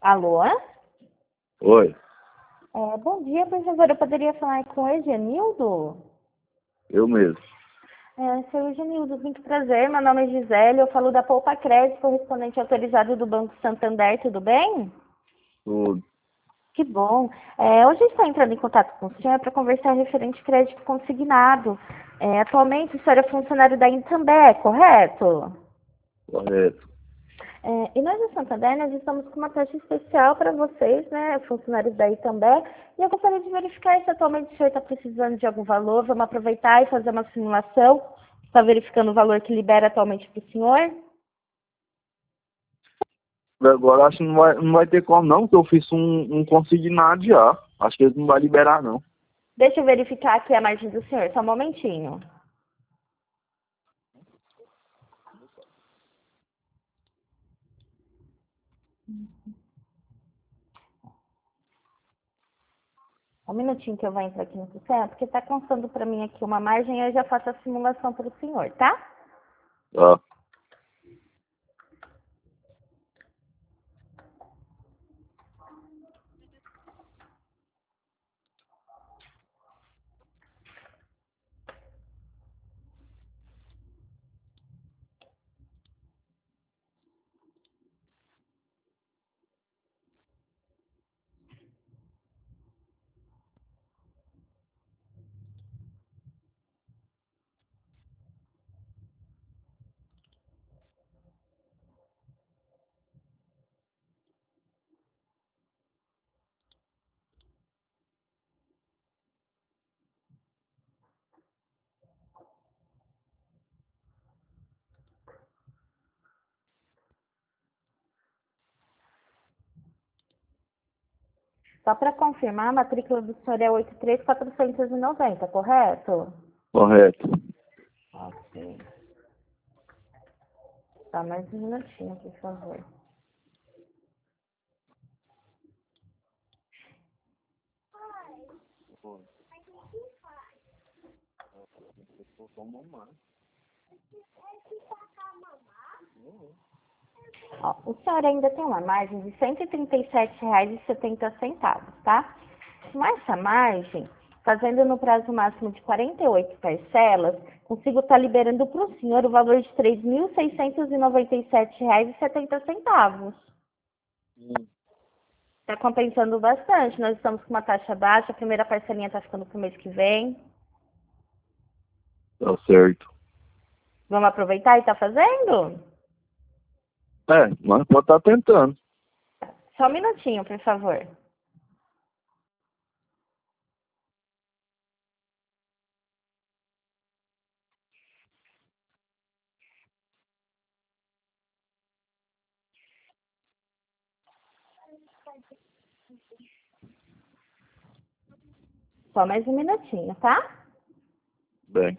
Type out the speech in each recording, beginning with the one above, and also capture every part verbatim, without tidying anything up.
Alô? Oi, É, bom dia, por favor, eu poderia falar com o Egenildo? eu mesmo. É, seu Egenildo, muito prazer, meu nome é Gisele, eu falo da Poupa Crédito, correspondente autorizado do Banco Santander, tudo bem? Tudo. Que bom. É, hoje estou entrando em contato com o senhor para conversar referente crédito consignado. É, atualmente o senhor é funcionário da Intambé, correto? Correto. É, e nós do Santander, nós estamos com uma taxa especial para vocês, né, funcionários daí também. E eu gostaria de verificar se atualmente o senhor está precisando de algum valor. Vamos aproveitar e fazer uma simulação. Está verificando o valor que libera atualmente para o senhor? Agora acho que não vai, não vai ter como não, porque eu fiz um, um consignado já. Acho que eles não vão liberar não. Deixa eu verificar aqui a margem do senhor, só um momentinho. Um minutinho que eu vou entrar aqui no sistema, porque está constando para mim aqui uma margem e eu já faço a simulação para o senhor, tá? Tá. Só para confirmar, a matrícula do senhor é oito três quatrocentos e noventa, correto? Correto. Ok. Tá, mais um minutinho, por favor. Ó, o senhor ainda tem uma margem de cento e trinta e sete reais e setenta centavos, tá? Com essa margem, fazendo no prazo máximo de quarenta e oito parcelas, consigo estar liberando para o senhor o valor de três mil seiscentos e noventa e sete reais e setenta centavos. Está compensando bastante. Nós estamos com uma taxa baixa, a primeira parcelinha está ficando para o mês que vem. Tá certo. Vamos aproveitar e estar fazendo? É, mas pode estar tentando. Só um minutinho, por favor. Só mais um minutinho, tá? Bem.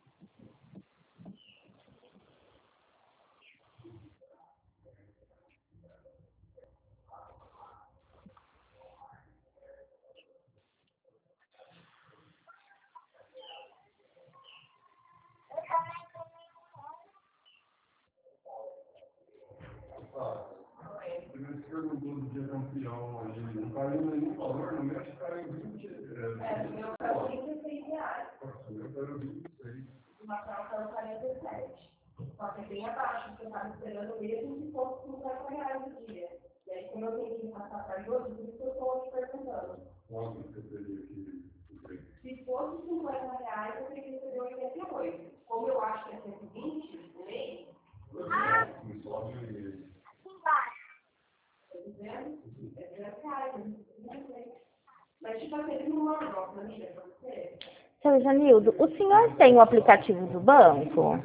Você perguntou do dia campeão, ele não caiu nenhum valor, no meu acho que caiu vinte. É, no meu caiu vinte e seis reais. Nossa, o meu caiu vinte e seis. O Natal caiu quarenta e sete. Só que é bem abaixo, porque eu estava esperando mesmo que fosse cinquenta reais o dia. E aí, como eu tenho que passar para hoje, por isso que eu estou te perguntando. Quanto você teria que. Se fosse cinquenta reais, eu teria que receber oitenta e oito. Como eu acho que é cento e vinte por mês, ah, não sobe. Mas, tipo assim, ele não manda uma planilha pra você? Seu Janildo, o senhor tem o aplicativo do banco?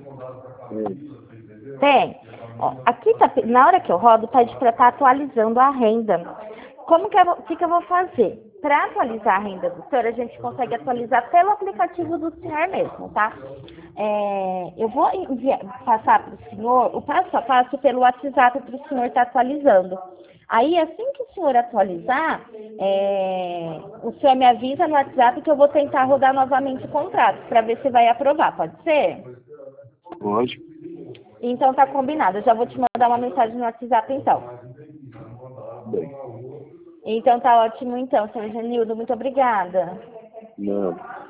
Tem. Ó, aqui tá, na hora que eu rodo, pede para estar atualizando a renda. Como que eu, vou- que, que eu vou fazer? Para atualizar a renda do senhor, a gente consegue atualizar pelo aplicativo do senhor mesmo, tá? É, eu vou enviar, passar para o senhor o passo a passo pelo WhatsApp para o senhor estar atualizando. Aí, assim que o senhor atualizar, é, o senhor me avisa no WhatsApp que eu vou tentar rodar novamente o contrato para ver se vai aprovar, pode ser? Pode. Então tá combinado, eu já vou te mandar uma mensagem no WhatsApp então. bem. Então tá ótimo então, senhor Genildo, muito obrigada. Não.